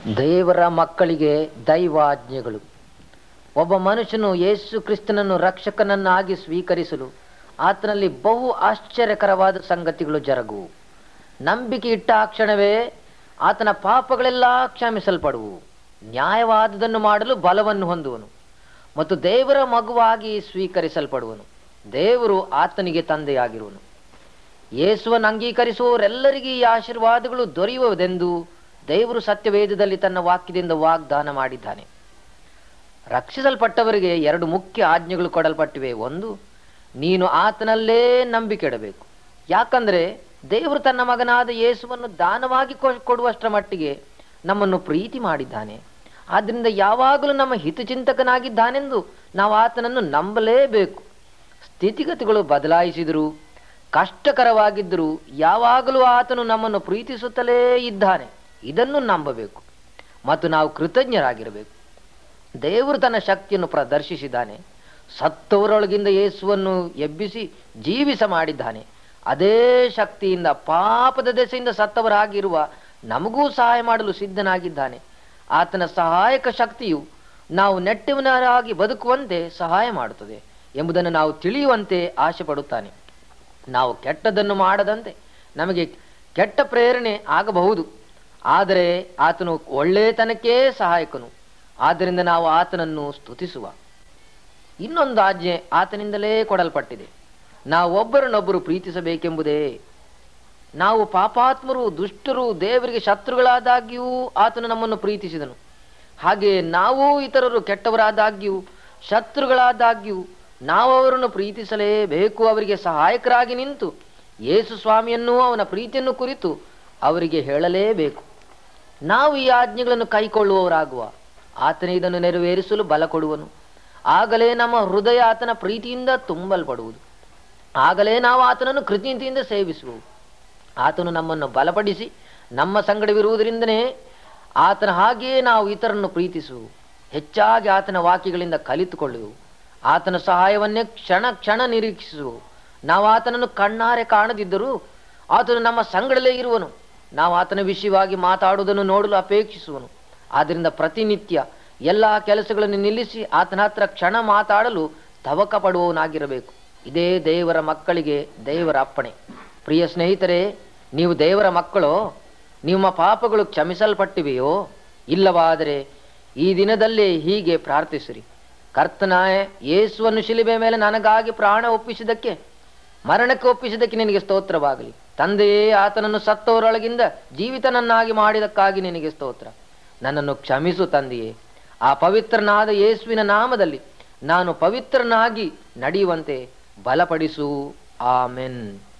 ದೇವರ ಮಕ್ಕಳಿಗೆ ದೈವಾಜ್ಞೆಗಳು. ಒಬ್ಬ ಮನುಷ್ಯನು ಯೇಸು ಕ್ರಿಸ್ತನನ್ನು ರಕ್ಷಕನನ್ನಾಗಿ ಸ್ವೀಕರಿಸಲು ಆತನಲ್ಲಿ ಬಹು ಆಶ್ಚರ್ಯಕರವಾದ ಸಂಗತಿಗಳು ಜರುಗುವು. ನಂಬಿಕೆ ಇಟ್ಟ ಆ ಕ್ಷಣವೇ ಆತನ ಪಾಪಗಳೆಲ್ಲ ಕ್ಷಮಿಸಲ್ಪಡುವು. ನ್ಯಾಯವಾದುದನ್ನು ಮಾಡಲು ಬಲವನ್ನು ಹೊಂದುವನು ಮತ್ತು ದೇವರ ಮಗುವಾಗಿ ಸ್ವೀಕರಿಸಲ್ಪಡುವನು. ದೇವರು ಆತನಿಗೆ ತಂದೆಯಾಗಿರುವನು. ಯೇಸುವನ್ನು ಅಂಗೀಕರಿಸುವವರೆಲ್ಲರಿಗೂ ಈ ಆಶೀರ್ವಾದಗಳು ದೊರೆಯುವುದೆಂದು ದೇವರು ಸತ್ಯವೇದದಲ್ಲಿ ತನ್ನ ವಾಕ್ಯದಿಂದ ವಾಗ್ದಾನ ಮಾಡಿದ್ದಾನೆ. ರಕ್ಷಿಸಲ್ಪಟ್ಟವರಿಗೆ ಎರಡು ಮುಖ್ಯ ಆಜ್ಞೆಗಳು ಕೊಡಲ್ಪಟ್ಟಿವೆ. ಒಂದು, ನೀನು ಆತನಲ್ಲೇ ನಂಬಿಕೆ ಇಡಬೇಕು. ಯಾಕಂದರೆ ದೇವರು ತನ್ನ ಮಗನಾದ ಯೇಸುವನ್ನು ದಾನವಾಗಿ ಕೊಡುವಷ್ಟರ ಮಟ್ಟಿಗೆ ನಮ್ಮನ್ನು ಪ್ರೀತಿ ಮಾಡಿದ್ದಾನೆ. ಆದ್ದರಿಂದ ಯಾವಾಗಲೂ ನಮ್ಮ ಹಿತಚಿಂತಕನಾಗಿದ್ದಾನೆಂದು ನಾವು ಆತನನ್ನು ನಂಬಲೇಬೇಕು. ಸ್ಥಿತಿಗತಿಗಳು ಬದಲಾಯಿಸಿದರೂ, ಕಷ್ಟಕರವಾಗಿದ್ದರೂ ಯಾವಾಗಲೂ ಆತನು ನಮ್ಮನ್ನು ಪ್ರೀತಿಸುತ್ತಲೇ ಇದ್ದಾನೆ. ಇದನ್ನು ನಂಬಬೇಕು ಮತ್ತು ನಾವು ಕೃತಜ್ಞರಾಗಿರಬೇಕು. ದೇವರು ತನ್ನ ಶಕ್ತಿಯನ್ನು ಪ್ರದರ್ಶಿಸಿದ್ದಾನೆ. ಸತ್ತವರೊಳಗಿಂದ ಯೇಸುವನ್ನು ಎಬ್ಬಿಸಿ ಜೀವಿಸ ಮಾಡಿದ್ದಾನೆ. ಅದೇ ಶಕ್ತಿಯಿಂದ ಪಾಪದ ದೆಸೆಯಿಂದ ಸತ್ತವರಾಗಿರುವ ನಮಗೂ ಸಹಾಯ ಮಾಡಲು ಸಿದ್ಧನಾಗಿದ್ದಾನೆ. ಆತನ ಸಹಾಯಕ ಶಕ್ತಿಯು ನಾವು ನೆಟ್ಟವರಾಗಿ ಬದುಕುವಂತೆ ಸಹಾಯ ಮಾಡುತ್ತದೆ ಎಂಬುದನ್ನು ನಾವು ತಿಳಿಯುವಂತೆ ಆಸೆ ಪಡುತ್ತಾನೆ. ನಾವು ಕೆಟ್ಟದನ್ನು ಮಾಡದಂತೆ ನಮಗೆ ಕೆಟ್ಟ ಪ್ರೇರಣೆ ಆಗಬಹುದು, ಆದರೆ ಆತನು ಒಳ್ಳೆಯತನಕ್ಕೇ ಸಹಾಯಕನು. ಆದ್ದರಿಂದ ನಾವು ಆತನನ್ನು ಸ್ತುತಿಸುವ. ಇನ್ನೊಂದು ಆಜ್ಞೆ ಆತನಿಂದಲೇ ಕೊಡಲ್ಪಟ್ಟಿದೆ. ನಾವು ಒಬ್ಬರನ್ನೊಬ್ಬರು ಪ್ರೀತಿಸಬೇಕೆಂಬುದೇ. ನಾವು ಪಾಪಾತ್ಮರು, ದುಷ್ಟರು, ದೇವರಿಗೆ ಶತ್ರುಗಳಾದಾಗ್ಯೂ ಆತನು ನಮ್ಮನ್ನು ಪ್ರೀತಿಸಿದನು. ಹಾಗೆಯೇ ನಾವು ಇತರರು ಕೆಟ್ಟವರಾದಾಗ್ಯೂ ಶತ್ರುಗಳಾದಾಗ್ಯೂ ನಾವು ಅವರನ್ನು ಪ್ರೀತಿಸಲೇಬೇಕು. ಅವರಿಗೆ ಸಹಾಯಕರಾಗಿ ನಿಂತು ಯೇಸು ಸ್ವಾಮಿಯನ್ನು, ಅವನ ಪ್ರೀತಿಯನ್ನು ಕುರಿತು ಅವರಿಗೆ ಹೇಳಲೇಬೇಕು. ನಾವು ಈ ಆಜ್ಞೆಗಳನ್ನು ಕೈಕೊಳ್ಳುವವರಾಗುವ ಆತನೇ ಇದನ್ನು ನೆರವೇರಿಸಲು ಬಲ ಕೊಡುವನು. ಆಗಲೇ ನಮ್ಮ ಹೃದಯ ಆತನ ಪ್ರೀತಿಯಿಂದ ತುಂಬಲ್ಪಡುವುದು. ಆಗಲೇ ನಾವು ಆತನನ್ನು ಕೃತಜ್ಞತೆಯಿಂದ ಸೇವಿಸುವು. ಆತನು ನಮ್ಮನ್ನು ಬಲಪಡಿಸಿ ನಮ್ಮ ಸಂಗಡವಿರುವುದರಿಂದನೇ ಆತನ ಹಾಗೆಯೇ ನಾವು ಇತರನ್ನು ಪ್ರೀತಿಸುವು. ಹೆಚ್ಚಾಗಿ ಆತನ ವಾಕ್ಯಗಳಿಂದ ಕಲಿತುಕೊಳ್ಳುವು. ಆತನ ಸಹಾಯವನ್ನೇ ಕ್ಷಣ ಕ್ಷಣ ನಿರೀಕ್ಷಿಸುವು. ನಾವು ಆತನನ್ನು ಕಣ್ಣಾರೆ ಕಾಣದಿದ್ದರೂ ಆತನು ನಮ್ಮ ಸಂಗಡಲೇ ಇರುವನು. ನಾವು ಆತನ ವಿಷಯವಾಗಿ ಮಾತಾಡುವುದನ್ನು ನೋಡಲು ಅಪೇಕ್ಷಿಸುವನು. ಆದ್ದರಿಂದ ಪ್ರತಿನಿತ್ಯ ಎಲ್ಲ ಕೆಲಸಗಳನ್ನು ನಿಲ್ಲಿಸಿ ಆತನ ಹತ್ರ ಕ್ಷಣ ಮಾತಾಡಲು ತವಕ ಪಡುವವನಾಗಿರಬೇಕು. ಇದೇ ದೇವರ ಮಕ್ಕಳಿಗೆ ದೇವರ ಅಪ್ಪಣೆ. ಪ್ರಿಯ ಸ್ನೇಹಿತರೆ, ನೀವು ದೇವರ ಮಕ್ಕಳೋ? ನಿಮ್ಮ ಪಾಪಗಳು ಕ್ಷಮಿಸಲ್ಪಟ್ಟಿವೆಯೋ? ಇಲ್ಲವಾದರೆ ಈ ದಿನದಲ್ಲೇ ಹೀಗೆ ಪ್ರಾರ್ಥಿಸಿರಿ. ಕರ್ತನಾಯ ಯೇಸುವನ್ನು ಶಿಲುಬೆ ಮೇಲೆ ನನಗಾಗಿ ಪ್ರಾಣ ಒಪ್ಪಿಸಿದ್ದಕ್ಕೆ, ಮರಣಕ್ಕೆ ಒಪ್ಪಿಸಿದ್ದಕ್ಕೆ ನಿನಗೆ ಸ್ತೋತ್ರವಾಗಲಿ. ತಂದೆಯೇ, ಆತನನ್ನು ಸತ್ತವರೊಳಗಿಂದ ಜೀವಿತನನ್ನಾಗಿ ಮಾಡಿದಕ್ಕಾಗಿ ನಿನಗೆ ಸ್ತೋತ್ರ. ನನ್ನನ್ನು ಕ್ಷಮಿಸು ತಂದೆಯೇ. ಆ ಪವಿತ್ರನಾದ ಯೇಸುವಿನ ನಾಮದಲ್ಲಿ ನಾನು ಪವಿತ್ರನಾಗಿ ನಡೆಯುವಂತೆ ಬಲಪಡಿಸು. ಆಮೆನ್.